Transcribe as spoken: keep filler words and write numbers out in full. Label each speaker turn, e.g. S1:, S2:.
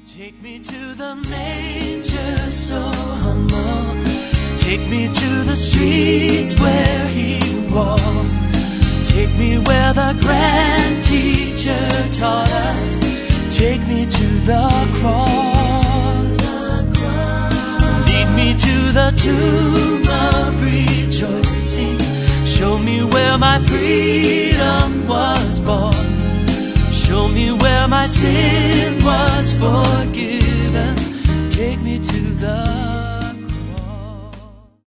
S1: Take me to the manger so humble. Take me to the streets where he walked. Take me where the grand teacher taught us. Take me to the cross. Lead me to the tomb of rejoicing. Show me where my freedom was born. Show me where my sin was forgiven.